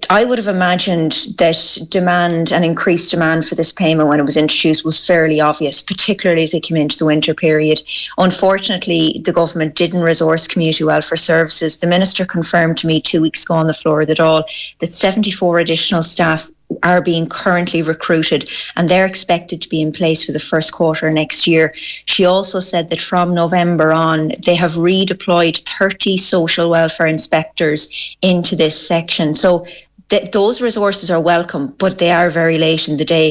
I would have imagined that demand and increased demand for this payment when it was introduced was fairly obvious, particularly as we came into the winter period. Unfortunately, the government didn't resource community welfare services. The Minister confirmed to me 2 weeks ago on the floor that 74 additional staff are being currently recruited, and they're expected to be in place for the first quarter next year. She also said that from November on, they have redeployed 30 social welfare inspectors into this section. So those resources are welcome, but they are very late in the day.